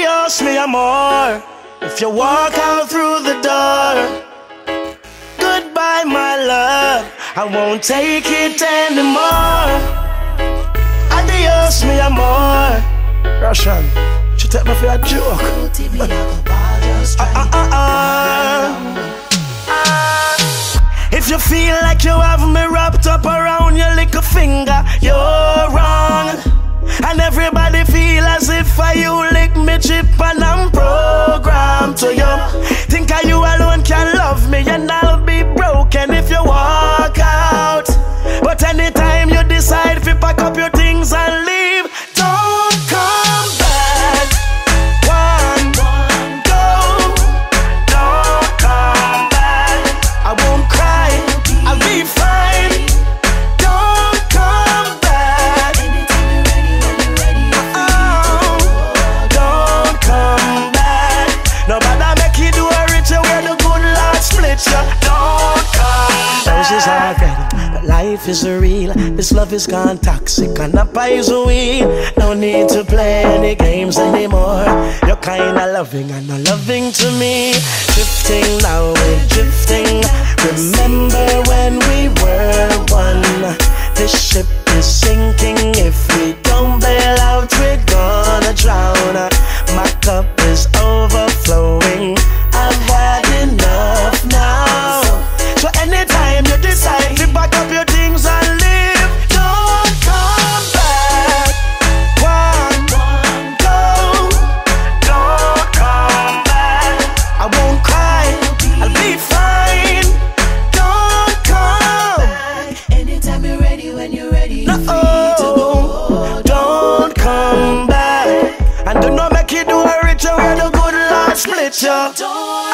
Adios, mi amor. If you walk out through the door, goodbye, my love. I won't take it anymore. Adios, mi amor. Russian, you take me for a joke. If you feel like you have me wrapped up around your little finger, you're wrong. And everybody feel as if you lick me chip and I'm programmed to you. Think you alone can love me and I'll be broken if you walk out. But anytime you decide to pack up your things and leave, don't come back. One, go, don't come back. I won't cry, I'll be fine. Don't come back. Don't come back. Nobody make you do a richer where the good Lord split you. Don't come back. Roses are red, but life is real. This love is gone toxic and the poison weed. No need to play any games anymore. You're kinda loving and not loving to me. Drifting now, we're drifting. Remember when we were one. This ship is sinking. If we don't bail out, we're gonna drown. My cup is overflowing. I've had enough now. So anytime you decide to pack up your things and leave, don't come back. One, go, don't come back. I won't cry, I'll be fine. Don't come back. Anytime you're ready, when you're ready. No, don't come back. And do not make you do a richer where the good Lord split you. Don't